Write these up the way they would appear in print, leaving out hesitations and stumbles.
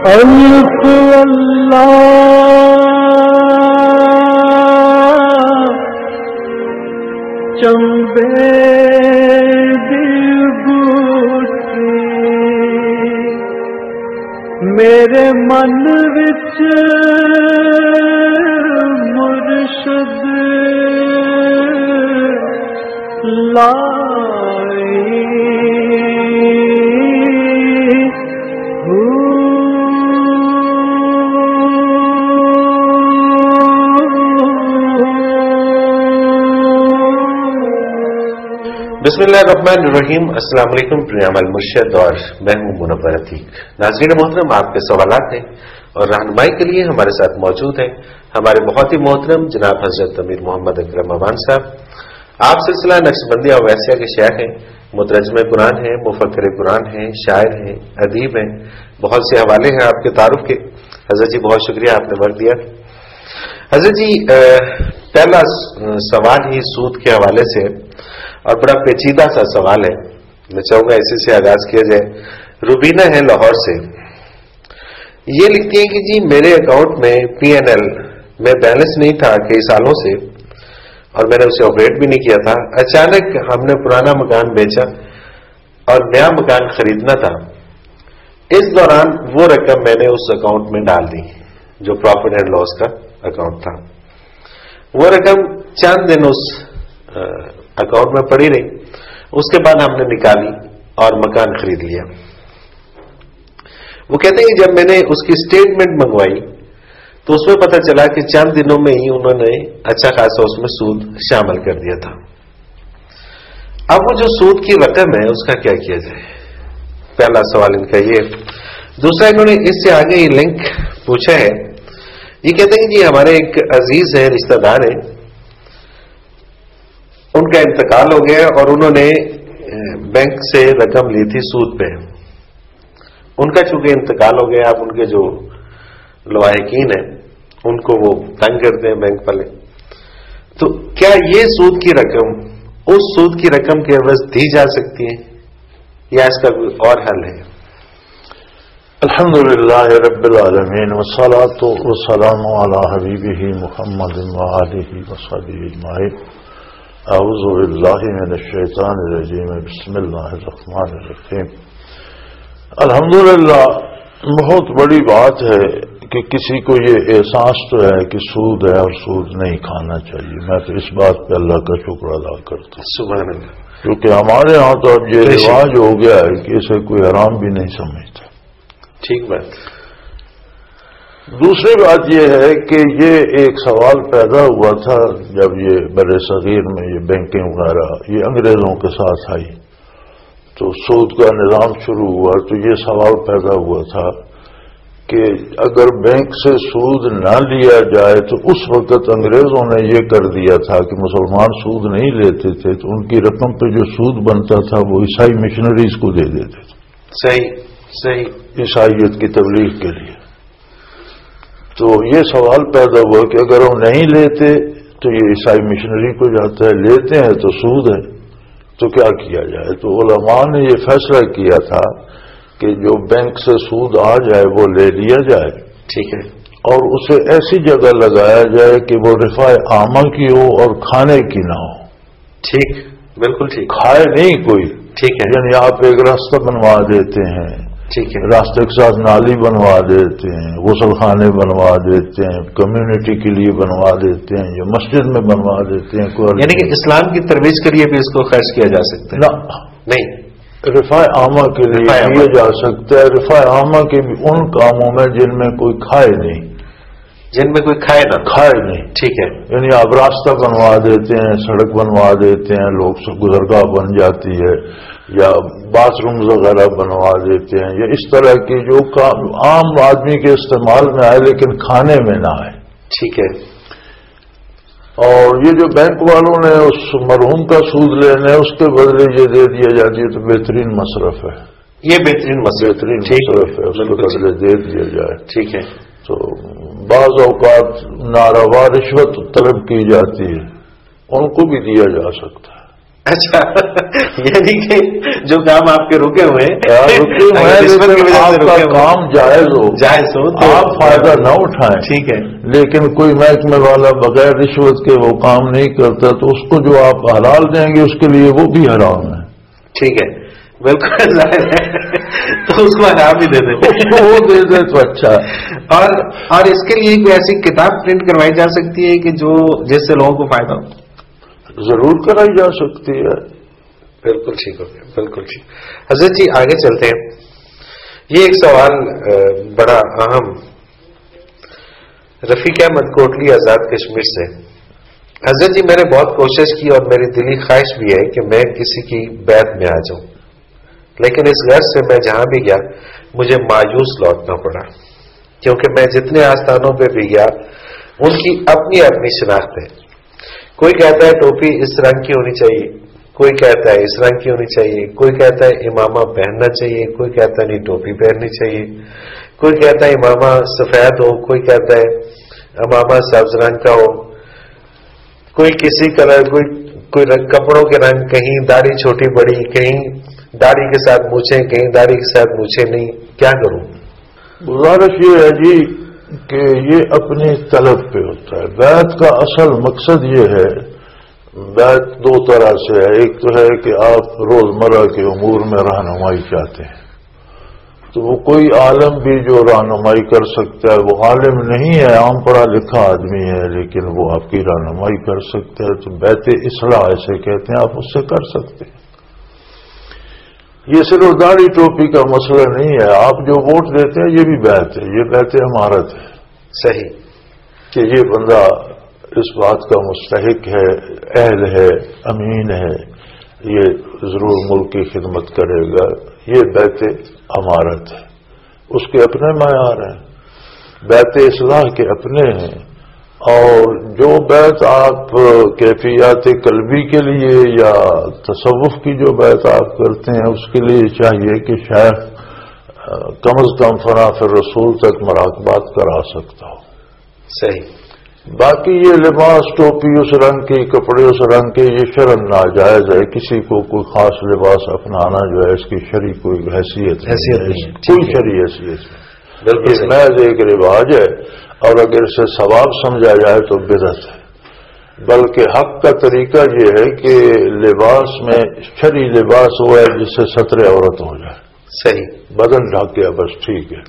الف اللہ چمبے دل بوٹی میرے من وچ مرشد لائی بسم اللہ الرحمن الرحیم. السلام علیکم. پروگرام المرشد اور میں ہوں منور عتیق. ناظرین محترم، آپ کے سوالات ہیں اور رہنمائی کے لیے ہمارے ساتھ موجود ہیں ہمارے بہت ہی محترم جناب حضرت امیر محمد اکرم امان صاحب. آپ سلسلہ نقشبندیہ اویسیہ کے شیخ ہیں، مترجم قرآن ہیں، مفکر قرآن ہیں، شاعر ہیں، ادیب ہیں. بہت سے حوالے ہیں آپ کے تعارف کے. حضرت جی بہت شکریہ، آپ نے وقت دیا. حضرت جی پہلا سوال ہی سود کے حوالے سے اور بڑا پیچیدہ سا سوال ہے. میں چاہوں گا اسی سے آغاز کیا جائے. روبینہ ہے لاہور سے، یہ لکھتی ہیں کہ جی میرے اکاؤنٹ میں PNL میں بیلنس نہیں تھا کئی سالوں سے اور میں نے اسے آپریٹ بھی نہیں کیا تھا. اچانک ہم نے پرانا مکان بیچا اور نیا مکان خریدنا تھا. اس دوران وہ رقم میں نے اس اکاؤنٹ میں ڈال دی جو پروفٹ اینڈ لاس کا اکاؤنٹ تھا. وہ رقم چند دن اس اکاؤنٹ میں پڑی رہی. اس کے بعد ہم نے نکالی اور مکان خرید لیا. وہ کہتے ہیں کہ جب میں نے اس کی اسٹیٹمنٹ منگوائی تو اس میں پتہ چلا کہ چند دنوں میں ہی انہوں نے اچھا خاصا اس میں سود شامل کر دیا تھا. اب وہ جو سود کی رقم ہے اس کا کیا کیا جائے؟ پہلا سوال ان کا یہ. دوسرا انہوں نے اس سے آگے یہ لنک پوچھا ہے. یہ کہتے ہیں کہ جی ہمارے ایک عزیز ہے، رشتہ دار ہے، ان کا انتقال ہو گیا اور انہوں نے بینک سے رقم لی تھی سود پہ. ان کا چونکہ انتقال ہو گیا، اب ان کے جو لواحقین ہیں ان کو وہ تنگ کرتے ہیں بینک والے. تو کیا یہ سود کی رقم اس سود کی رقم کے عوض دی جا سکتی ہے یا اس کا کوئی اور حل ہے؟ الحمدللہ رب العالمین والصلاۃ والسلام علی حبیبہ محمد وآلہ وصحبہ اجمعین. اعوذ باللہ من الشیطان الرجیم. بسم اللہ الرحمن الرحیم. الحمدللہ بہت بڑی بات ہے کہ کسی کو یہ احساس تو ہے کہ سود ہے اور سود نہیں کھانا چاہیے. میں تو اس بات پہ اللہ کا شکر ادا کرتا ہوں سبحان اللہ. کیونکہ ہمارے ہاں تو اب یہ رواج ہو گیا ہے کہ اسے کوئی حرام بھی نہیں سمجھتا. ٹھیک بات. دوسری بات یہ ہے کہ یہ ایک سوال پیدا ہوا تھا جب یہ بر صغیر میں یہ بینکنگ وغیرہ یہ انگریزوں کے ساتھ آئی تو سود کا نظام شروع ہوا. تو یہ سوال پیدا ہوا تھا کہ اگر بینک سے سود نہ لیا جائے تو اس وقت انگریزوں نے یہ کر دیا تھا کہ مسلمان سود نہیں لیتے تھے تو ان کی رقم پہ جو سود بنتا تھا وہ عیسائی مشنریز کو دے دیتے تھے. صحیح صحیح. عیسائیت کی تبلیغ کے لیے. تو یہ سوال پیدا ہوا کہ اگر ہم نہیں لیتے تو یہ عیسائی مشنری کو جاتا ہے، لیتے ہیں تو سود ہے، تو کیا کیا جائے؟ تو علماء نے یہ فیصلہ کیا تھا کہ جو بینک سے سود آ جائے وہ لے لیا جائے. ٹھیک ہے. اور اسے ایسی جگہ لگایا جائے کہ وہ رفاع عامہ کی ہو اور کھانے کی نہ ہو. ٹھیک، بالکل ٹھیک. کھائے نہیں کوئی. ٹھیک ہے. یعنی آپ ایک راستہ بنوا دیتے ہیں، ٹھیک ہے، راستے کے ساتھ نالی بنوا دیتے ہیں، غسل خانے بنوا دیتے ہیں، کمیونٹی کے لیے بنوا دیتے ہیں یا مسجد میں بنوا دیتے ہیں. یعنی کہ اسلام کی ترویج کے لیے بھی اس کو خرچ کیا جا سکتا ہے؟ نہیں، رفاع عامہ کے لیے کیا جا سکتا ہے. رفاع عامہ کے بھی ان کاموں میں جن میں کوئی کھائے نہیں، جن میں کوئی کھائے نہیں. ٹھیک ہے. یعنی آپ راستہ بنوا دیتے ہیں، سڑک بنوا دیتے ہیں، لوگ سے گزرگاہ بن جاتی ہے، یا باتھ رومز وغیرہ بنوا دیتے ہیں، یا اس طرح کی جو کام عام آدمی کے استعمال میں آئے لیکن کھانے میں نہ آئے. ٹھیک ہے. اور یہ جو بینک والوں نے اس مرحوم کا سود لینے اس کے بدلے یہ دے دیا جاتی ہے تو بہترین مصرف ہے. یہ بہترین مصرف ہے، اس کے بدلے دے دیا جائے. ٹھیک ہے. تو بعض اوقات ناروا رشوت طلب کی جاتی ہے، ان کو بھی دیا جا سکتا ہے. اچھا یعنی کہ جو کام آپ کے رکے ہوئے ہیں آپ کا کام جائز ہو تو آپ فائدہ نہ اٹھائیں. ٹھیک ہے. لیکن کوئی محکمے والا بغیر رشوت کے وہ کام نہیں کرتا تو اس کو جو آپ حلال دیں گے اس کے لیے وہ بھی حرام ہے. ٹھیک ہے بالکل ظاہر ہے تو اس کو حرام ہی دے دیں. وہ دے دے تو اچھا. اور اس کے لیے کوئی ایسی کتاب پرنٹ کروائی جا سکتی ہے کہ جو جس سے لوگوں کو فائدہ ہو؟ ضرور کرائی جا سکتی ہے. بالکل ٹھیک ہو گیا. بالکل ٹھیک. حضرت جی آگے چلتے ہیں. یہ ایک سوال بڑا اہم رفیق احمد کوٹلی آزاد کشمیر سے. حضرت جی میں نے بہت کوشش کی اور میری دلی خواہش بھی ہے کہ میں کسی کی بیعت میں آ جاؤں، لیکن اس غرض سے میں جہاں بھی گیا مجھے مایوس لوٹنا پڑا، کیونکہ میں جتنے آستانوں پہ بھی گیا ان کی اپنی اپنی شناخت ہے. کوئی کہتا ہے ٹوپی اس رنگ کی ہونی چاہیے، کوئی کہتا ہے اس رنگ کی ہونی چاہیے، کوئی کہتا ہے امامہ پہننا چاہیے، کوئی کہتا ہے نہیں ٹوپی پہننی چاہیے، کوئی کہتا ہے امامہ سفید ہو، کوئی کہتا ہے امامہ سبز رنگ کا ہو، کوئی کسی کلر، کوئی کپڑوں کے رنگ، کہیں داڑھی چھوٹی بڑی، کہیں داڑھی کے ساتھ مونچھیں، کہیں داڑھی کے ساتھ مونچھیں نہیں. کیا کروں؟ گزارش یہ ہے جی کہ یہ اپنی طلب پہ ہوتا ہے. بیعت کا اصل مقصد یہ ہے، بیعت دو طرح سے ہے. ایک تو ہے کہ آپ روزمرہ کے امور میں رہنمائی چاہتے ہیں تو وہ کوئی عالم بھی جو رہنمائی کر سکتا ہے، وہ عالم نہیں ہے، عام پڑھا لکھا آدمی ہے لیکن وہ آپ کی رہنمائی کر سکتا ہے، تو بیعت اصلاح ایسے کہتے ہیں، آپ اس سے کر سکتے ہیں. یہ صرف داڑھی ٹوپی کا مسئلہ نہیں ہے. آپ جو ووٹ دیتے ہیں یہ بھی بیعت ہے، یہ بیعت امارت ہے. صحیح کہ یہ بندہ اس بات کا مستحق ہے، اہل ہے، امین ہے، یہ ضرور ملک کی خدمت کرے گا. یہ بیعت امارت ہے. اس کے اپنے معیار ہیں، بیعت اصلاح کے اپنے ہیں. اور جو بیعت آپ کیفیات قلبی کے لیے یا تصوف کی جو بیعت آپ کرتے ہیں اس کے لیے چاہیے کہ شیخ کم از کم فنا فی رسول تک مراقبات کرا سکتا ہو. صحیح. باقی یہ لباس ٹوپی اس رنگ کی، کپڑے اس رنگ کے، یہ شرعاً ناجائز ہے. کسی کو کوئی خاص لباس اپنانا جو ہے اس کی شرعی کوئی حیثیت نہیں، کوئی شرعی حیثیت نہیں. یہ محض ایک رواج ہے اور اگر اسے ثواب سمجھا جائے تو بدعت ہے. بلکہ حق کا طریقہ یہ ہے کہ لباس میں شرعی لباس ہوا ہے جس سے ستر عورت ہو جائے. صحیح. بدن ڈھک گیا بس ٹھیک ہے.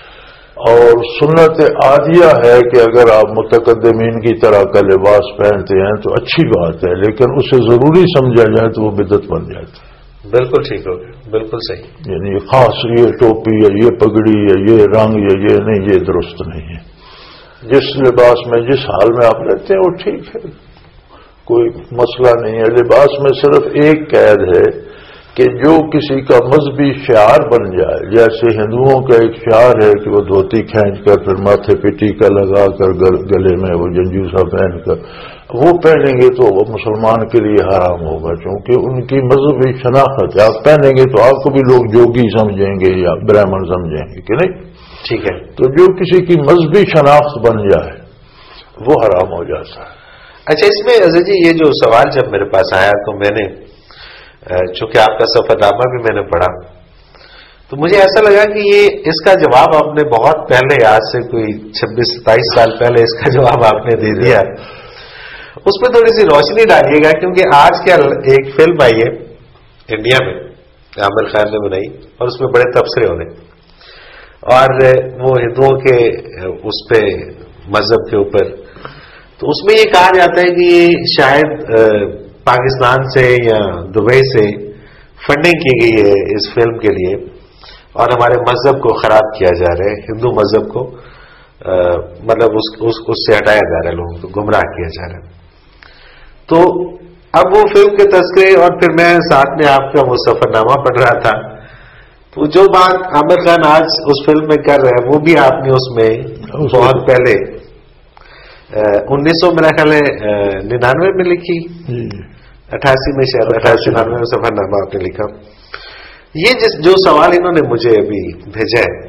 اور سنت عادیہ ہے کہ اگر آپ متقدمین کی طرح کا لباس پہنتے ہیں تو اچھی بات ہے، لیکن اسے ضروری سمجھا جائے تو وہ بدعت بن جاتی ہے. بالکل ٹھیک ہو گیا. بالکل صحیح. یعنی خاص یہ ٹوپی یا یہ پگڑی یا یہ رنگ یا یہ نہیں، یہ درست نہیں ہے. جس لباس میں جس حال میں آپ رہتے ہیں وہ ٹھیک ہے، کوئی مسئلہ نہیں ہے. لباس میں صرف ایک قید ہے کہ جو کسی کا مذہبی شعار بن جائے. جیسے ہندوؤں کا ایک شعار ہے کہ وہ دھوتی کھینچ کر پھر ماتھے پہ ٹیکا لگا کر گلے میں وہ جنجوسا پہن کر وہ پہنیں گے تو وہ مسلمان کے لیے حرام ہوگا، چونکہ ان کی مذہبی شناخت ہے. آپ پہنیں گے تو آپ کو بھی لوگ جوگی سمجھیں گے یا برہمن سمجھیں گے کہ نہیں. ٹھیک ہے. تو جو کسی کی مذہبی شناخت بن جائے وہ حرام ہو جاتا ہے. اچھا اس میں عزیز جی یہ جو سوال جب میرے پاس آیا تو میں نے چونکہ آپ کا سفر نامہ بھی میں نے پڑھا تو مجھے ایسا لگا کہ یہ اس کا جواب آپ نے بہت پہلے، آج سے کوئی 26-27 سال پہلے اس کا جواب آپ نے دے دیا. اس پہ تھوڑی سی روشنی ڈالیے گا، کیونکہ آج کل ایک فلم آئی ہے انڈیا میں، عامر خان نے بنائی اور اس میں بڑے تبصرے ہونے، اور وہ ہندوؤں کے اس پہ مذہب کے اوپر، تو اس میں یہ کہا جاتا ہے کہ یہ شاید پاکستان سے یا دبئی سے فنڈنگ کی گئی ہے اس فلم کے لیے اور ہمارے مذہب کو خراب کیا جا رہا ہے، ہندو مذہب کو مطلب اس سے ہٹایا جا رہا ہے، لوگوں کو گمراہ کیا جا رہا ہے. تو اب وہ فلم کے تذکرے اور پھر میں ساتھ میں آپ کا وہ سفر نامہ پڑھ رہا تھا، تو جو بات عامر خان آج اس فلم میں کر رہے ہیں وہ بھی آپ نے اس میں بہت پہلے 1900 میرا خیال ہے 99 میں لکھی، 88 میں شاید 88-99 میں سفر نامہ آپ نے لکھا. یہ جو سوال انہوں نے مجھے ابھی بھیجا ہے،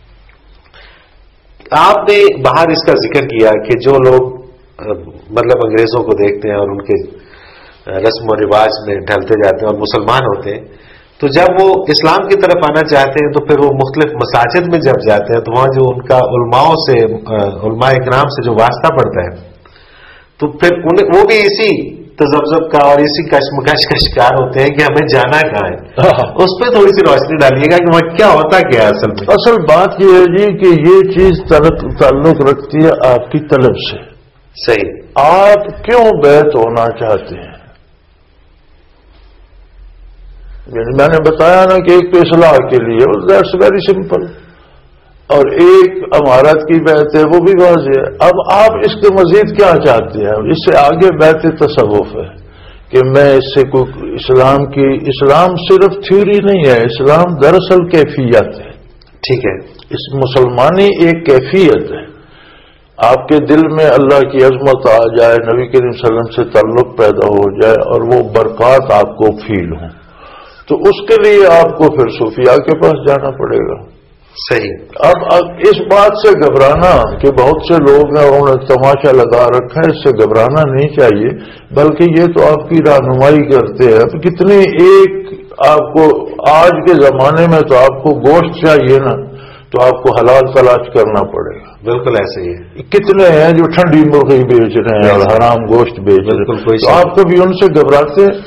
آپ نے باہر اس کا ذکر کیا کہ جو لوگ مطلب انگریزوں کو دیکھتے ہیں اور ان کے رسم و رواج میں ڈھلتے جاتے ہیں اور مسلمان ہوتے ہیں، تو جب وہ اسلام کی طرف آنا چاہتے ہیں تو پھر وہ مختلف مساجد میں جب جاتے ہیں تو وہاں جو ان کا علماء اکرام سے جو واسطہ پڑتا ہے تو پھر وہ بھی اسی تذبذب کا اور اسی کشمکش کا شکار ہوتے ہیں کہ ہمیں جانا کہاں ہے. اس پہ تھوڑی سی روشنی ڈالیے گا کہ وہ کیا ہوتا کیا ہے اصل میں. اصل بات یہ ہے جی کہ یہ چیز تعلق رکھتی ہے آپ کی طلب سے. صحیح. آپ کیوں بیعت ہونا چاہتے ہیں؟ یعنی میں نے بتایا نا کہ ایک تو اصلاح کے لیے، دیٹس ویری سمپل، اور ایک امارت کی بیعت ہے وہ بھی واضح ہے. اب آپ اس کے مزید کیا چاہتے ہیں؟ اس سے آگے بیعت تصوف ہے کہ میں اس سے کوئی اسلام صرف تھیوری نہیں ہے، اسلام دراصل کیفیت ہے. ٹھیک ہے. اس مسلمانی ایک کیفیت ہے. آپ کے دل میں اللہ کی عظمت آ جائے، نبی کریم صلی اللہ علیہ وسلم سے تعلق پیدا ہو جائے اور وہ برکات آپ کو فیل ہوں، تو اس کے لیے آپ کو پھر صوفیاء کے پاس جانا پڑے گا. صحیح. اب اس بات سے گھبرانا کہ بہت سے لوگ ہیں انہوں نے تماشا لگا رکھا ہے، اس سے گھبرانا نہیں چاہیے، بلکہ یہ تو آپ کی رہنمائی کرتے ہیں. اب کتنی آپ کو آج کے زمانے میں تو آپ کو گوشت چاہیے نا، تو آپ کو حلال تلاش کرنا پڑے گا. بالکل ایسے ہی ہے. کتنے ہیں جو ٹھنڈی مرغی بیچ رہے ہیں اور حرام گوشت بیچ رہے ہیں، تو آپ کبھی ان سے گھبراتے ہیں؟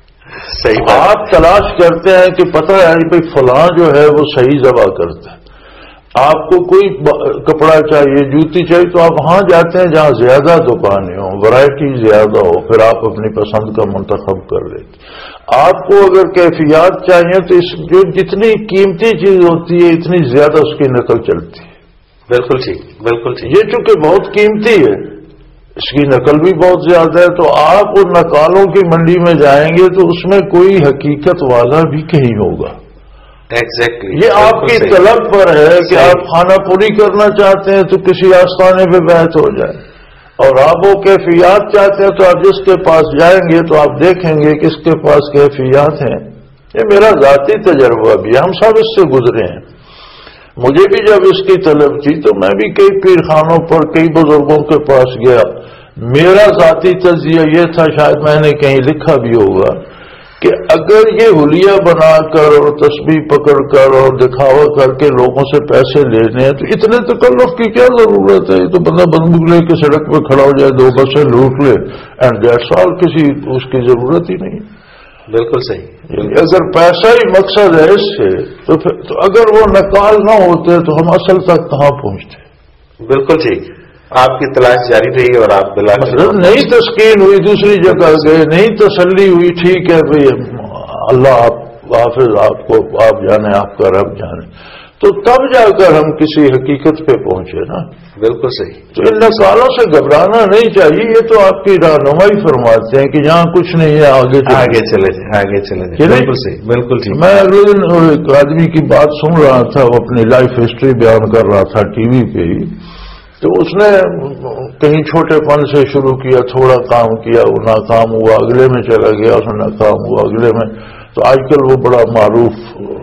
صحیح. آپ تلاش کرتے ہیں کہ پتہ ہے بھائی فلاں جو ہے وہ صحیح ذبح کرتا ہے. آپ کو کوئی کپڑا چاہیے، جوتی چاہیے، تو آپ وہاں جاتے ہیں جہاں زیادہ دکانیں ہوں، ورائٹی زیادہ ہو، پھر آپ اپنی پسند کا منتخب کر لیتے. آپ کو اگر کیفیات چاہیے تو جو جتنی قیمتی چیز ہوتی ہے اتنی زیادہ اس کی نقل چلتی ہے. بالکل ٹھیک. بالکل ٹھیک. یہ چونکہ بہت قیمتی ہے، اس کی نقل بھی بہت زیادہ ہے، تو آپ ان نقالوں کی منڈی میں جائیں گے تو اس میں کوئی حقیقت والا بھی کہیں ہوگا. ایگزیکٹلی. یہ آپ کی طلب پر ہے کہ آپ خانہ پوری کرنا چاہتے ہیں تو کسی آستانے پہ بیعت ہو جائے، اور آپ وہ کیفیات چاہتے ہیں تو آپ جس کے پاس جائیں گے تو آپ دیکھیں گے کہ اس کے پاس کیفیات ہیں. یہ میرا ذاتی تجربہ بھی ہے، ہم سب اس سے گزرے ہیں. مجھے بھی جب اس کی طلب تھی تو میں بھی کئی پیر خانوں پر کئی بزرگوں کے پاس گیا. میرا ذاتی تجزیہ یہ تھا، شاید میں نے کہیں لکھا بھی ہوگا، کہ اگر یہ حلیہ بنا کر اور تسبیح پکڑ کر اور دکھاوا کر کے لوگوں سے پیسے لینے ہیں تو اتنے تکلف کی کیا ضرورت ہے؟ یہ تو بندہ بندوق لے کے سڑک پہ کھڑا ہو جائے، 2 بسیں لوٹ لے، اینڈ دیٹس آل. کسی اس کی ضرورت ہی نہیں. بالکل صحیح. اگر پیسہ ہی مقصد ہے اس سے تو اگر وہ نقال نہ ہوتے تو ہم اصل تک کہاں پہنچتے؟ بالکل ٹھیک. آپ کی تلاش جاری رہی اور آپ نئی تسکین ہوئی، دوسری جگہ گئے، نئی تسلی ہوئی، ٹھیک ہے بھائی اللہ آپ حافظ، آپ جانے، آپ کا رب جانے، تو تب جا کر ہم کسی حقیقت پہ پہنچے نا. بالکل صحیح. تو ان نقالوں سے گھبرانا نہیں چاہیے. یہ تو آپ کی رہنمائی فرماتے ہیں کہ جہاں کچھ نہیں ہے آگے چلے جائیں. بالکل صحیح. بالکل ٹھیک. میں اگلے دن ایک آدمی کی بات سن رہا تھا، وہ اپنی لائف ہسٹری بیان کر رہا تھا ٹی وی پہ ہی. تو اس نے کہیں چھوٹے پن سے شروع کیا، تھوڑا کام کیا، وہ ناکام ہوا، اگلے میں چلا گیا، اس میں ناکام ہوا، اگلے میں. تو آج کل وہ بڑا معروف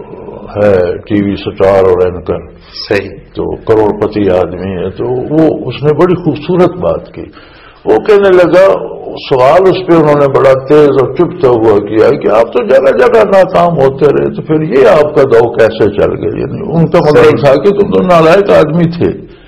ہے، ٹی وی سٹار اور اینکر. صحیح. تو کروڑ پتی آدمی ہے. تو وہ اس نے بڑی خوبصورت بات کی. وہ کہنے لگا، سوال اس پہ انہوں نے بڑا تیز اور چپتا ہوا کیا کہ آپ تو جگہ جگہ ناکام ہوتے رہے، تو پھر یہ آپ کا دو کیسے چل گئے؟ یعنی ان کا مطلب تھا کہ تم تو نالائق آدمی تھے،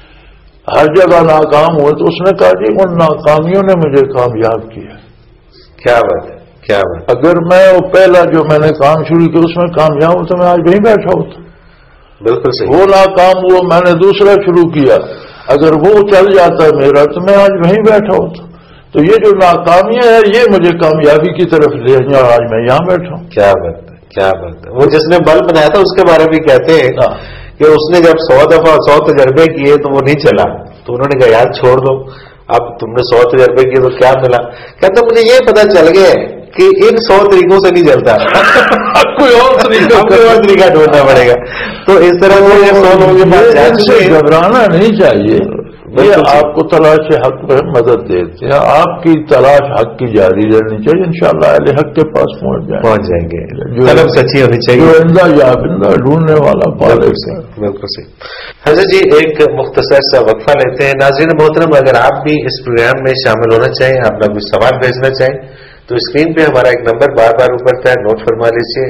ہر جگہ ناکام ہوئے. تو اس نے کہا جی ان ناکامیوں نے مجھے کامیاب کیا. کیا بات ہے، کیا بات. اگر میں وہ پہلا جو میں نے کام شروع کیا اس میں کامیاب ہوں تو میں آج وہیں بیٹھا ہوتا. بالکل صحیح. وہ ناکام ہوا، میں نے دوسرا شروع کیا، اگر وہ چل جاتا میرا تو میں آج وہیں بیٹھا ہوتا. تو یہ جو ناکامیاں ہیں یہ مجھے کامیابی کی طرف لے جائیں اور آج میں یہاں بیٹھا ہوں. کیا بات ہے، کیا بات ہے. وہ جس نے بلب بنایا تھا اس کے بارے میں کہتے ہیں کہ اس نے جب 100 دفعہ 100 تجربے کیے تو وہ نہیں چلا، تو انہوں نے کہا یار چھوڑ دو، اب تم نے 100 تجربے کیے تو کیا ملا؟ کہتے مجھے یہ پتا چل گیا کہ ان 100 طریقوں سے نہیں چلتا، کوئی اور طریقہ ڈھونڈنا پڑے گا. تو اس طرح سے 100 لوگوں کے پاس گھبرانا نہیں چاہیے. یہ آپ کو تلاش حق میں مدد دیتے ہیں. آپ کی تلاش حق کی جاری رہنی چاہیے، انشاءاللہ اہل حق کے پاس پہنچ جائیں گے. طلب سچی ہونی چاہیے، جو اندھا یا بندہ ڈھونڈنے والا پالے. بالکل صحیح. حضرت جی ایک مختصر سا وقفہ لیتے ہیں. ناظرین محترم، اگر آپ بھی اس پروگرام میں شامل ہونا چاہیں، آپ کا کوئی سوال بھیجنا چاہیں تو اسکرین پہ ہمارا ایک نمبر بار بار اوپر ہے، نوٹ فرما لیجیے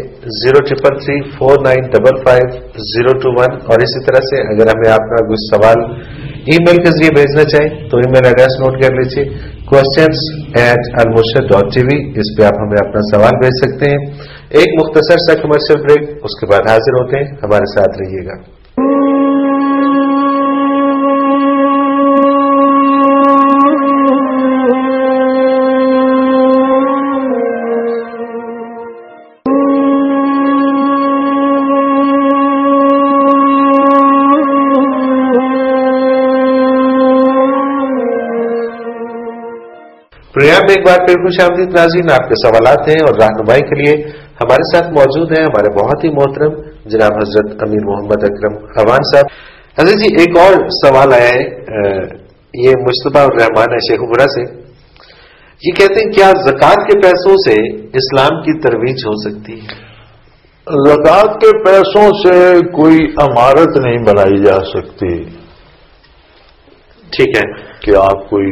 03334955-021. اور اسی طرح سے اگر ہمیں آپ کا کوئی سوال ای میل کے ذریعے بھیجنا چاہیں تو ای میل ایڈریس نوٹ کر لیجیے questions@almurshid.tv. اس پہ آپ ہمیں اپنا سوال بھیج سکتے ہیں. ایک مختصر سا کمرشل بریک، اس کے بعد حاضر ہوتے ہیں. ہمارے ساتھ رہیے گا. پروگرام میں ایک بار پھر خوش آمدید ناظرین. آپ کے سوالات ہیں اور رہنمائی کے لیے ہمارے ساتھ موجود ہیں ہمارے بہت ہی محترم جناب حضرت امیر محمد اکرم خوان صاحب. حضرت جی ایک اور سوال آیا ہے، یہ مصطفیٰ الرحمان ہے شیخ پورہ سے. یہ کہتے ہیں کیا زکوٰۃ کے پیسوں سے اسلام کی ترویج ہو سکتی ہے؟ زکوٰۃ کے پیسوں سے کوئی عمارت نہیں بنائی جا سکتی. ٹھیک ہے کہ آپ کوئی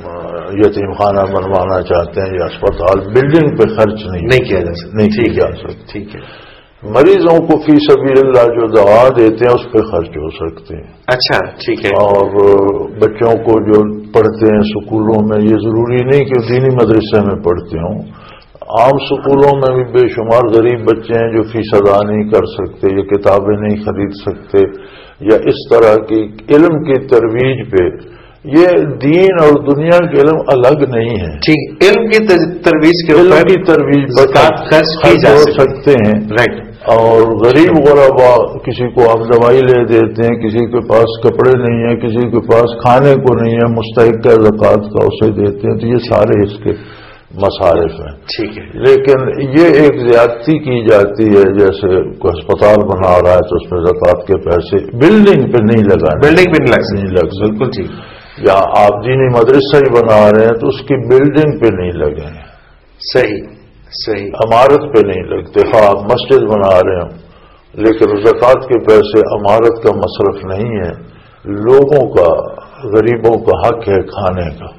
یتیم خانہ بنوانا چاہتے ہیں یا اسپتال، بلڈنگ پہ خرچ نہیں کیا جا سکتا. نہیں کیا جا سکتا. ٹھیک ہے. مریضوں کو فی سبیل اللہ جو دوا دیتے ہیں اس پہ خرچ ہو سکتے ہیں. اچھا ٹھیک ہے. اور بچوں کو جو پڑھتے ہیں اسکولوں میں، یہ ضروری نہیں کہ دینی مدرسے میں پڑھتے ہوں، عام اسکولوں میں بھی بے شمار غریب بچے ہیں جو فیس ادا نہیں کر سکتے یا کتابیں نہیں خرید سکتے یا اس طرح کی علم کی ترویج پہ. یہ دین اور دنیا کے علم الگ نہیں ہے. ٹھیک. علم کی ترویج کے علم کی ترویج خرچ کی جا سکتے ہیں. رائٹ. اور غریب غربا، کسی کو آپ دوائی لے دیتے ہیں، کسی کے پاس کپڑے نہیں ہیں، کسی کے پاس کھانے کو نہیں ہے، مستحق ہے زکوٰۃ کا، اسے دیتے ہیں. تو یہ سارے اس کے مصارف ہیں. ٹھیک ہے. لیکن یہ ایک زیادتی کی جاتی ہے، جیسے کوئی اسپتال بنا رہا ہے تو اس میں زکوٰۃ کے پیسے بلڈنگ پہ نہیں لگانے. بلڈنگ پہ نہیں لگ بالکل ٹھیک. یا آپ دینی مدرسہ ہی بنا رہے ہیں تو اس کی بلڈنگ پہ نہیں لگے. صحیح صحیح. عمارت پہ نہیں لگتے. ہاں آپ مسجد بنا رہے ہیں لیکن زکوٰۃ کے پیسے عمارت کا مصرف نہیں ہے، لوگوں کا، غریبوں کا حق ہے کھانے کا.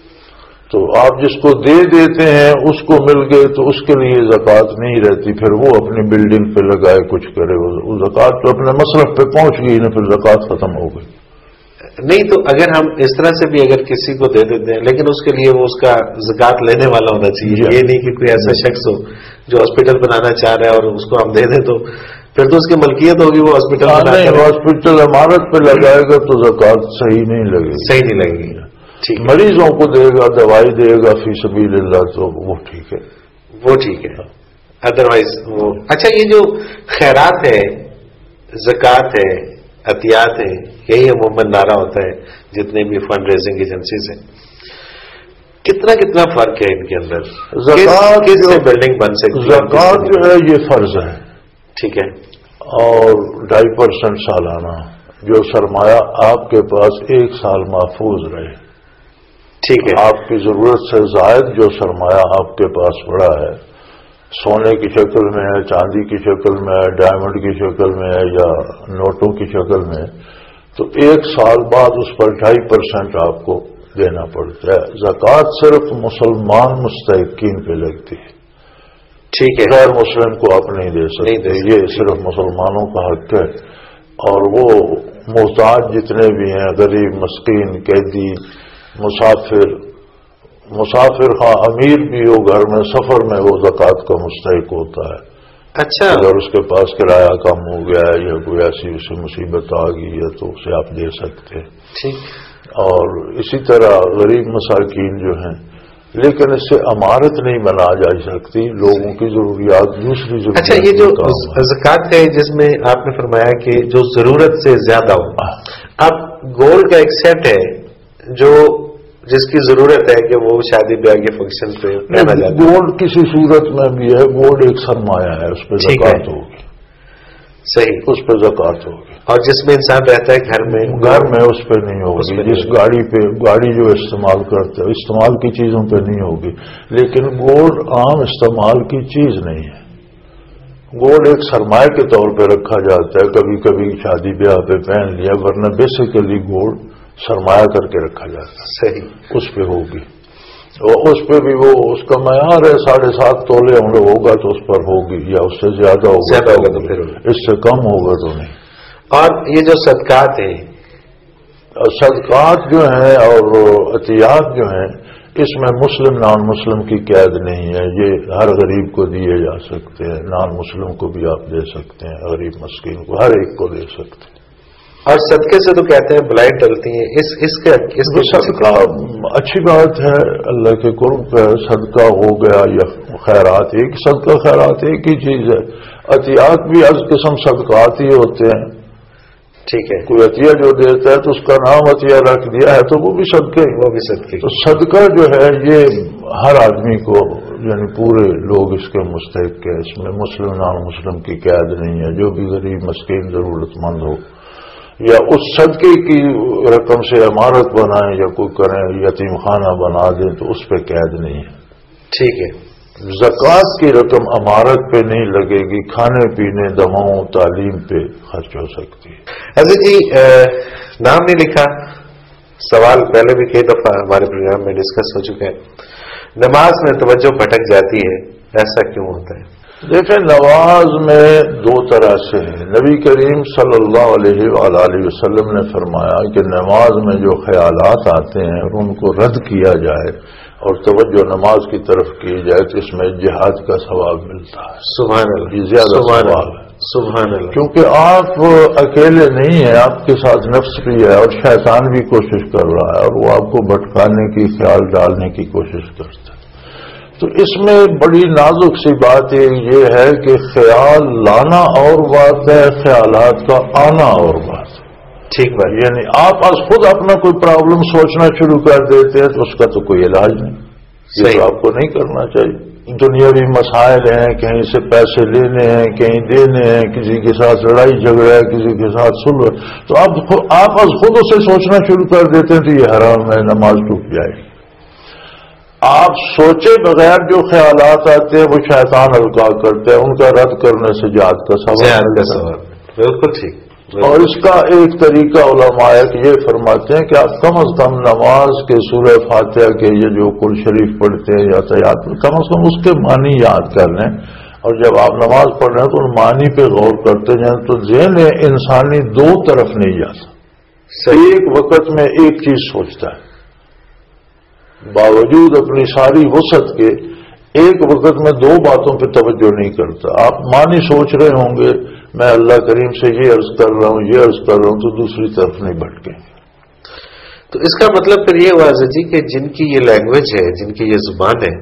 تو آپ جس کو دے دیتے ہیں اس کو مل گئے تو اس کے لیے زکوٰۃ نہیں رہتی، پھر وہ اپنی بلڈنگ پہ لگائے کچھ کرے. وہ زکوٰۃ تو اپنے مصرف پہ پہنچ گئی نا، پھر زکوٰۃ ختم ہو گئی. نہیں تو اگر ہم اس طرح سے بھی اگر کسی کو دے دیتے ہیں لیکن اس کے لیے وہ اس کا زکوٰۃ لینے والا ہونا چاہیے. یہ نہیں کہ کوئی ایسا شخص ہو جو ہاسپٹل بنانا چاہ رہا ہے اور اس کو ہم دے دیں تو پھر تو اس کی ملکیت ہوگی وہ ہاسپٹل. نہیں، ہاسپٹل عمارت پہ لگائے گا تو زکوٰۃ صحیح نہیں لگے گی. صحیح نہیں لگے گی. ٹھیک. مریضوں کو دے گا، دوائی دے گا فی سبیل اللہ تو وہ ٹھیک ہے. وہ ٹھیک ہے. ادروائز وہ اچھا. یہ جو خیرات ہے، زکوٰۃ ہے، عطیات ہے، یہی عموماً نعرہ ہوتا ہے جتنے بھی فنڈ ریزنگ ایجنسیز ہیں. کتنا فرق ہے ان کے اندر؟ زکوٰۃ سے بلڈنگ بن سکتی ہے؟ زکوٰۃ جو ہے یہ فرض ہے. ٹھیک ہے. اور 2.5% سالانہ جو سرمایہ آپ کے پاس 1 سال محفوظ رہے. ٹھیک ہے. آپ کی ضرورت سے زائد جو سرمایہ آپ کے پاس پڑا ہے، سونے کی شکل میں ہے، چاندی کی شکل میں ہے، ڈائمنڈ کی شکل میں ہے یا نوٹوں کی شکل میں ہے، تو 1 سال بعد اس پر 2.5% آپ کو دینا پڑتا ہے. زکوٰۃ صرف مسلمان مستحقین پہ لگتی ہے. ٹھیک ہے. غیر مسلم کو آپ نہیں دے سکتے. یہ صرف مسلمانوں کا حق ہے. اور وہ محتاج جتنے بھی ہیں، غریب، مسکین، قیدی، مسافر خواہ امیر بھی ہو، گھر میں سفر میں وہ زکوٰۃ کا مستحق ہوتا ہے. اچھا. اگر اس کے پاس کرایہ کم ہو گیا ہے یا کوئی ایسی اسے مصیبت آ گئی ہے تو اسے آپ دے سکتے ہیں. ٹھیک. اور اسی طرح غریب مساکین جو ہیں، لیکن اس سے عمارت نہیں بنا جا سکتی. لوگوں کی ضروریات دوسری ضروریات. اچھا. یہ جو زکوٰۃ کا ہے جس میں آپ نے فرمایا کہ جو ضرورت سے زیادہ ہو، اب گولڈ کا ایک سیٹ ہے جو جس کی ضرورت ہے کہ وہ شادی بیاہ کے فنکشن پہ پہنا جاتا ہے. گولڈ کسی صورت میں بھی ہے، گولڈ ایک سرمایہ ہے، اس پہ زکوٰۃ ہوگی. صحیح. اس پہ زکوٰۃ ہوگی. اور جس میں انسان رہتا ہے گھر میں اس پہ نہیں ہوگی. جس گاڑی جو استعمال کرتے ہیں استعمال کی چیزوں پہ نہیں ہوگی. لیکن گولڈ عام استعمال کی چیز نہیں ہے. گولڈ ایک سرمایہ کے طور پہ رکھا جاتا ہے. کبھی کبھی شادی بیاہ پہ پہن لیا، ورنہ بیسیکلی گولڈ سرمایہ کر کے رکھا جاتا ہے. صحیح. اس پہ ہوگی. اور اس پہ بھی وہ اس کا معیار ہے 7.5 تولے ہم لوگ ہوگا تو اس پر ہوگی، یا اس سے زیادہ ہوگا تو پھر اس سے کم ہوگا تو نہیں۔ اور یہ جو صدقات ہیں، صدقات جو ہیں اور عطیات جو ہیں، اس میں مسلم نان مسلم کی قید نہیں ہے، یہ ہر غریب کو دیے جا سکتے ہیں، نان مسلم کو بھی آپ دے سکتے ہیں، غریب مسکین کو ہر ایک کو دے سکتے ہیں۔ اور صدقے سے تو کہتے ہیں بلائیں ٹلتی ہیں، اس کے صدقہ اچھی بات ہے، اللہ کے قرب پہ صدقہ ہو گیا یا خیرات، ایک صدقہ خیرات ایک ہی چیز ہے۔ عطیات بھی از قسم صدقات ہی ہوتے ہیں، ٹھیک ہے، کوئی عطیہ جو دیتا ہے تو اس کا نام عطیہ رکھ دیا ہے تو وہ بھی صدقے، وہ بھی صدقے۔ تو صدقہ جو ہے یہ ہر آدمی کو، یعنی پورے لوگ اس کے مستحق ہے، اس میں مسلم نان مسلم کی قید نہیں ہے، جو بھی غریب مسکین ضرورت مند ہو یا اس صدقے کی رقم سے عمارت بنائیں یا کوئی کریں، یتیم خانہ بنا دیں تو اس پہ قید نہیں ہے۔ ٹھیک ہے، زکوٰۃ کی رقم عمارت پہ نہیں لگے گی، کھانے پینے دواؤں تعلیم پہ خرچ ہو سکتی ہے۔ حضرت جی نام نہیں لکھا، سوال پہلے بھی کئی دفعہ ہمارے پروگرام میں ڈسکس ہو چکا ہے، نماز میں توجہ بھٹک جاتی ہے، ایسا کیوں ہوتا ہے؟ دیکھیں نماز میں دو طرح سے ہے، نبی کریم صلی اللہ علیہ وآلہ وسلم نے فرمایا کہ نماز میں جو خیالات آتے ہیں ان کو رد کیا جائے اور توجہ نماز کی طرف کی جائے تو اس میں جہاد کا ثواب ملتا ہے۔ سبحان اللہ، یہ زیادہ ثواب ہے، سبحان اللہ، کیونکہ آپ اکیلے نہیں ہیں، آپ کے ساتھ نفس بھی ہے اور شیطان بھی کوشش کر رہا ہے اور وہ آپ کو بھٹکانے کی، خیال ڈالنے کی کوشش کرتا ہے۔ تو اس میں بڑی نازک سی بات یہ ہے کہ خیال لانا اور بات ہے، خیالات کا آنا اور بات ہے۔ ٹھیک بات، یعنی آپ از خود اپنا کوئی پرابلم سوچنا شروع کر دیتے ہیں تو اس کا تو کوئی علاج نہیں، یہ تو آپ کو نہیں کرنا چاہیے۔ دنیاوی مسائل ہیں، کہیں سے پیسے لینے ہیں، کہیں دینے ہیں، کسی کے ساتھ لڑائی جھگڑا ہے، کسی کے ساتھ صلح، تو آپ از خود اسے سوچنا شروع کر دیتے ہیں تو یہ حرام ہے، نماز ٹوٹ جائے گی۔ آپ سوچے بغیر جو خیالات آتے ہیں وہ شیطان القاء کرتے ہیں، ان کا رد کرنے سے جہاد کا ثواب، بالکل ٹھیک۔ اور اس کا ایک طریقہ علماء یہ فرماتے ہیں کہ آپ کم از کم نماز کے سورہ فاتحہ کے یہ جو قرآن شریف پڑھتے ہیں یا تیات، کم از کم اس کے معنی یاد کر لیں، اور جب آپ نماز پڑھ رہے ہیں تو ان معنی پہ غور کرتے جائیں تو ذہن انسانی دو طرف نہیں جاتا، ایک وقت میں ایک چیز سوچتا ہے، باوجود اپنی ساری وسعت کے ایک وقت میں دو باتوں پہ توجہ نہیں کرتا۔ آپ معنی سوچ رہے ہوں گے، میں اللہ کریم سے یہ عرض کر رہا ہوں، یہ عرض کر رہا ہوں، تو دوسری طرف نہیں بھٹکیں۔ تو اس کا مطلب پھر یہ ہوا جی کہ جن کی یہ لینگویج ہے، جن کی یہ زبان ہے،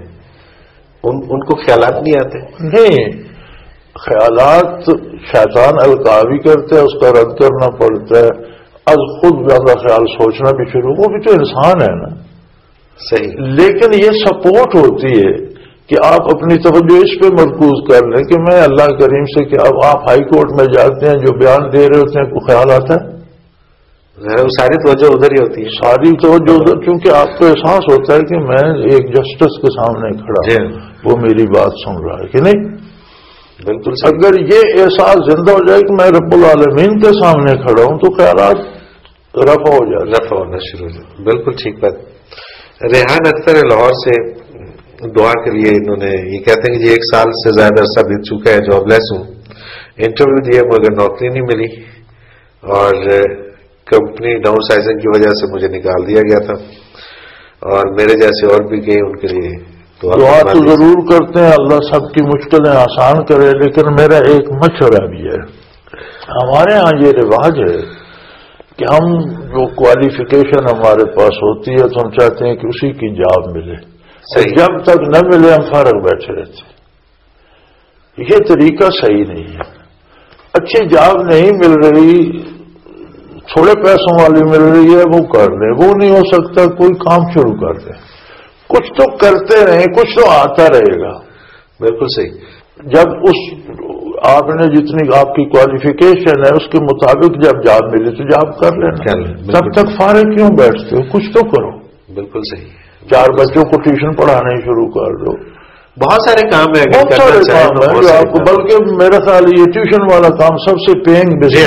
ان کو خیالات نہیں آتے؟ نہیں، خیالات شیطان القاوی کرتے ہیں، اس کا رد کرنا پڑتا ہے۔ از خود زیادہ خیال سوچنا بھی شروع، وہ بھی تو انسان ہے نا، صحیح، لیکن یہ سپورٹ ہوتی ہے کہ آپ اپنی توجہ اس پہ مرکوز کر لیں کہ میں اللہ کریم سے، کہ اب آپ ہائی کورٹ میں جاتے ہیں، جو بیان دے رہے ہوتے ہیں کوئی خیال آتا ہے؟ ساری توجہ ادھر ہی ہوتی ہے، ساری توجہ ادھر، کیونکہ آپ کو احساس ہوتا ہے کہ میں ایک جسٹس کے سامنے کھڑا ہوں، وہ میری بات سن رہا ہے کہ نہیں۔ بالکل، اگر یہ احساس زندہ ہو جائے کہ میں رب العالمین کے سامنے کھڑا ہوں تو خیالات رفع ہو جائے، رفع ہونا شروع ہو جائے۔ بالکل ٹھیک بات۔ ریحان اختر لاہور سے دعا کے لیے انہوں نے یہ کہتے ہیں کہ 1 سال سے زیادہ عرصہ بیت چکا ہے، جاب لیس ہوں، انٹرویو دیا مگر نوکری نہیں ملی، اور کمپنی ڈاؤن سائزنگ کی وجہ سے مجھے نکال دیا گیا تھا، اور میرے جیسے اور بھی گئے، ان کے لیے دعا تو ضرور کرتے ہیں، اللہ سب کی مشکلیں آسان کرے، لیکن میرا ایک مشورہ بھی ہے۔ ہمارے ہاں یہ رواج ہے کہ ہم جو کوالیفیکیشن ہمارے پاس ہوتی ہے تو ہم چاہتے ہیں کہ اسی کی جاب ملے، جب تک نہ ملے ہم فارغ بیٹھے رہتے ہیں۔ یہ طریقہ صحیح نہیں ہے۔ اچھی جاب نہیں مل رہی، تھوڑے پیسوں والی مل رہی ہے، وہ کر لیں، وہ نہیں ہو سکتا کوئی کام شروع کر دیں، کچھ تو کرتے رہیں، کچھ تو آتا رہے گا۔ بالکل صحیح۔ جب آپ نے جتنی آپ کی کوالیفیکیشن ہے اس کے مطابق جب جاب ملے تو جاب کر لینا، تب تک فارغ کیوں بیٹھتے ہو، کچھ تو کرو۔ بالکل صحیح۔ 4 بچوں کو ٹیوشن پڑھانا شروع کر دو، بہت سارے کام ہیں، بہت سارے کام ہیں جو آپ کو، بلکہ میرا خیال یہ ٹیوشن والا کام سب سے پیئنگ بزنس ہے۔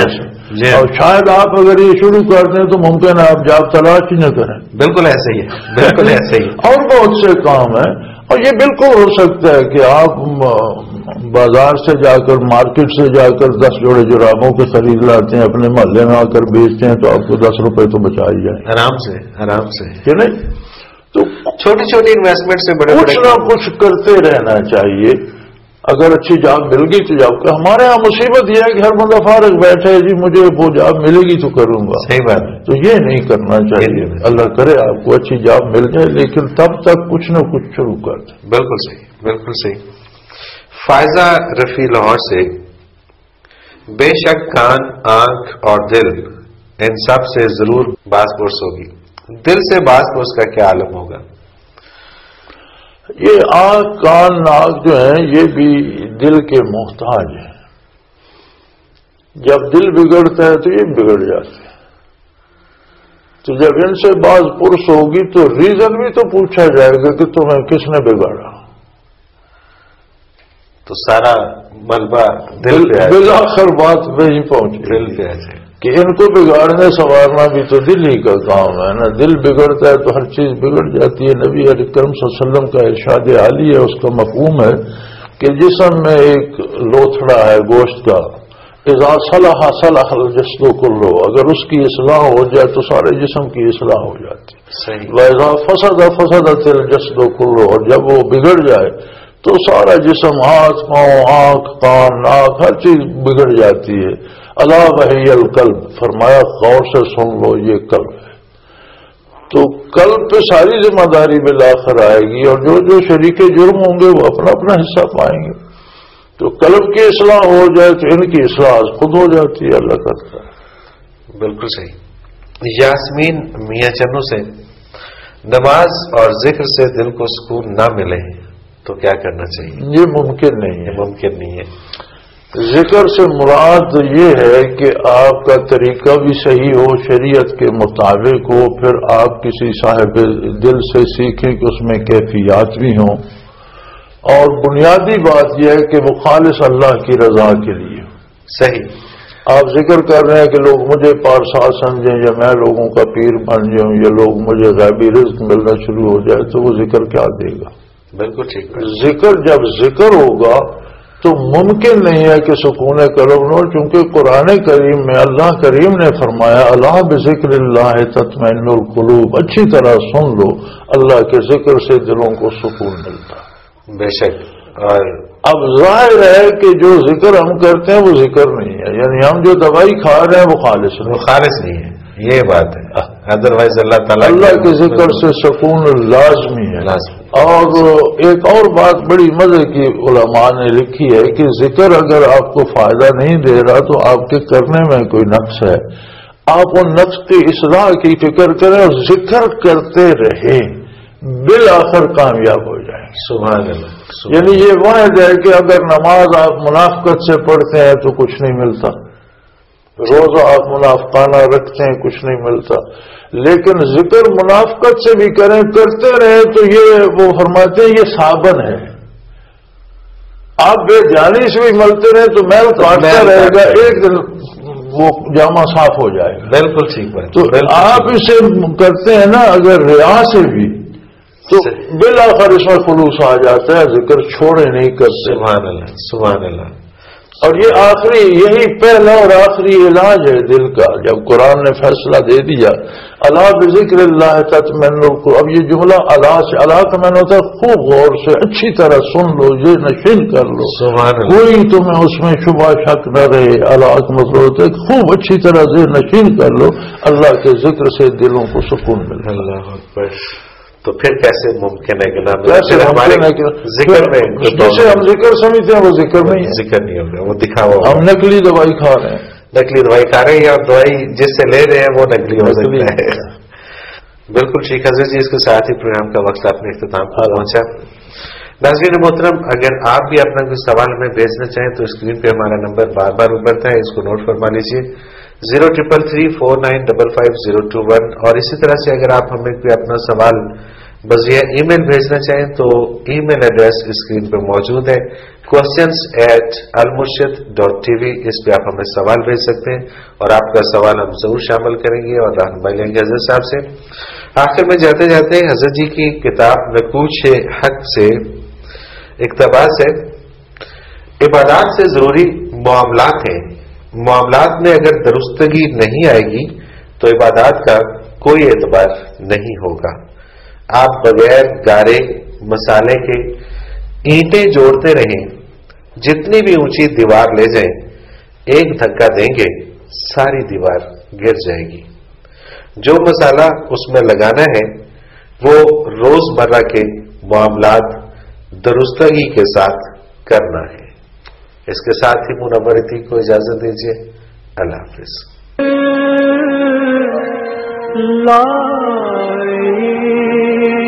جی اور شاید آپ اگر یہ شروع کر دیں تو ممکن ہے آپ جاب تلاش ہی نہ کریں. بالکل ایسے ہی ہے، بالکل ایسے ہی. اور بہت سے کام ہیں، اور یہ بالکل ہو سکتا ہے کہ آپ بازار سے جا کر، مارکیٹ سے جا کر 10 جوڑے جرابوں کے خرید لاتے ہیں، اپنے محلے میں آ کر بیچتے ہیں تو آپ کو 10 روپے تو بچا ہی جائیں. آرام سے آرام سے. کہ نہیں؟ تو چھوٹی چھوٹی انویسٹمنٹ سے بڑے کچھ نہ کچھ کرتے رہنا چاہیے. اگر اچھی جاب مل گئی تو جاب کا، ہمارے یہاں مصیبت یہ ہے کہ ہر بندہ فارغ بیٹھے جی مجھے وہ جاب ملے گی تو کروں گا. صحیح بات ہے. تو یہ نہیں کرنا چاہیے. اللہ کرے آپ کو اچھی جاب مل جائے، لیکن تب تک کچھ نہ کچھ شروع کر دیں. بالکل صحیح، بالکل صحیح. فائزہ رفیع لاہور سے، بے شک کان، آنکھ اور دل ان سب سے ضرور باز پرس ہوگی. دل سے باز پرس کا کیا عالم ہوگا؟ یہ آنکھ، کان، ناک جو ہیں یہ بھی دل کے محتاج ہیں. جب دل بگڑتا ہے تو یہ بگڑ جاتے ہیں. تو جب ان سے باز پرس ہوگی تو ریزن بھی تو پوچھا جائے گا کہ تمہیں کس نے بگاڑا. تو سارا ملبہ دل پہ آ جائے. بالآخر بات وہی پہنچی دل پہ آ جائے کہ ان کو بگاڑنے سنوارنا بھی تو دل ہی کا کام ہے نا. دل بگڑتا ہے تو ہر چیز بگڑ جاتی ہے. نبی اکرم صلی اللہ علیہ وسلم کا ارشاد عالی ہے، اس کا مفہوم ہے کہ جسم میں ایک لوتھڑا ہے گوشت کا، اذا صلح صلح الجسد کلہ، اگر اس کی اصلاح ہو جائے تو سارے جسم کی اصلاح ہو جاتی ہے. واذا فسد فسدت الجسد کلہ، اور جب وہ بگڑ جائے تو سارا جسم، ہاتھ، پاؤں، آنکھ، کان، ناک، ہر چیز بگڑ جاتی ہے. الا وہی القلب، فرمایا غور سے سن لو یہ قلب ہے. تو قلب پہ ساری ذمہ داری بالآخر آئے گی، اور جو جو شریک جرم ہوں گے وہ اپنا اپنا حصہ پائیں گے. تو قلب کی اصلاح ہو جائے تو ان کی اصلاح خود ہو جاتی ہے. اللہ کرتا ہے. بالکل صحیح. یاسمین میاں چنو سے، نماز اور ذکر سے دل کو سکون نہ ملے تو کیا کرنا چاہیے؟ یہ ممکن نہیں ہے. ممکن نہیں ہے. ذکر سے مراد یہ ہے کہ آپ کا طریقہ بھی صحیح ہو، شریعت کے مطابق ہو، پھر آپ کسی صاحب دل سے سیکھیں کہ اس میں کیفیات بھی ہوں، اور بنیادی بات یہ ہے کہ وہ خالص اللہ کی رضا کے لیے. صحیح. آپ ذکر کر رہے ہیں کہ لوگ مجھے پارسا سمجھیں یا میں لوگوں کا پیر بن جاؤں یا لوگ مجھے غیبی رزق ملنا شروع ہو جائے تو وہ ذکر کیا دے گا؟ بالکل ٹھیک. ذکر جب ذکر ہوگا تو ممکن نہیں ہے کہ سکون قلب نہ ہو، چونکہ قرآن کریم میں اللہ کریم نے فرمایا الا بذکر اللہ تطمئن القلوب. اچھی طرح سن لو، اللہ کے ذکر سے دلوں کو سکون ملتا ہے. بے شک. اور اب ظاہر ہے کہ جو ذکر ہم کرتے ہیں وہ ذکر نہیں ہے، یعنی ہم جو دوائی کھا رہے ہیں وہ خالص نہیں. وہ خالص نہیں ہے، یہ بات ہے. ادروائز اللہ تعالیٰ اللہ کے ذکر سے سکون لازمی ہے. اور ایک اور بات بڑی مزے کی علماء نے لکھی ہے کہ ذکر اگر آپ کو فائدہ نہیں دے رہا تو آپ کے کرنے میں کوئی نقص ہے. آپ ان نقص کی اصلاح کی فکر کریں اور ذکر کرتے رہیں، بالآخر کامیاب ہو جائیں. سبحان اللہ. یعنی یہ واحد ہے کہ اگر نماز آپ منافقت سے پڑھتے ہیں تو کچھ نہیں ملتا، روزہ آپ منافقانہ رکھتے ہیں کچھ نہیں ملتا، لیکن ذکر منافقت سے بھی کریں، کرتے رہیں تو یہ وہ فرماتے ہیں یہ صابن ہے. آپ بے جانی سے بھی ملتے رہیں تو محل کاٹتا رہے گا، ایک دن وہ جامع صاف ہو جائے گا. بالکل ٹھیک بات. تو آپ اسے کرتے ہیں نا اگر ریا سے بھی تو بالآخر اس میں خلوص آ جاتا ہے، ذکر چھوڑے نہیں کرتے. سبحان اللہ. سبحان اللہ. اور یہ آخری، یہی پہلا اور آخری علاج ہے دل کا. جب قرآن نے فیصلہ دے دیا الا بذکر اللہ تطمئن القلوب، اب یہ جملہ الا سے، الا کا معنی ہوتا ہے خوب غور سے اچھی طرح سن لو، یہ نشین کر لو، کوئی تمہیں اس میں شبہ شک نہ رہے. الا کا مطلب ہوتا ہے خوب اچھی طرح سے نشین کر لو، اللہ کے ذکر سے دلوں کو سکون ملے. اللہ اکبر. تو پھر کیسے ممکن ہے کہ ہمارے ذکر میں جسے ہم ذکر سمجھتے ہیں وہ ذکر نہیں ہے، ذکر نہیں ہو رہا، وہ دکھاوا. ہم نقلی دوائی کھا رہے ہیں. نقلی دوائی کھا رہے ہیں یا دوائی جس سے لے رہے ہیں وہ نقلی ہو سکتی ہے. بالکل ٹھیک. حضرت جی اس کے ساتھ ہی پروگرام کا وقت اپنے اختتام پر پہنچا. ناظرین محترم، اگر آپ بھی اپنا کوئی سوال ہمیں بھیجنا چاہیں تو اسکرین پہ ہمارا نمبر بار بار ابھرتا ہے، اس کو نوٹ فرما لیجیے 0333495501. اور اسی طرح سے اگر آپ ہمیں کوئی اپنا سوال بذریعہ ای میل بھیجنا چاہیں تو ای میل ایڈریس اسکرین پہ موجود ہے. questions@almurshid.tv इस पे आप हमें सवाल भेज सकते हैं और आपका सवाल हम जरूर शामिल करेंगे और रहनुमाई लेंगे हजरत साहब से। आखिर में जाते जाते हजरत जी की किताब नकूश हक से इक्तबास है, इबादत से जरूरी मामलात हैं, मामलात में अगर दुरुस्तगी नहीं आएगी तो इबादत का कोई एतबार नहीं होगा। आप बगैर गारे मसाले के ईंटें जोड़ते रहें, जितनी भी ऊंची दीवार ले जाएं, एक धक्का देंगे सारी दीवार गिर जाएगी। जो मसाला उसमें लगाना है वो रोजमर्रा के मामलात दुरुस्तगी के साथ करना है। इसके साथ ही मुनव्वर अतीक को इजाजत दीजिए। अल्लाह हाफिज। लाई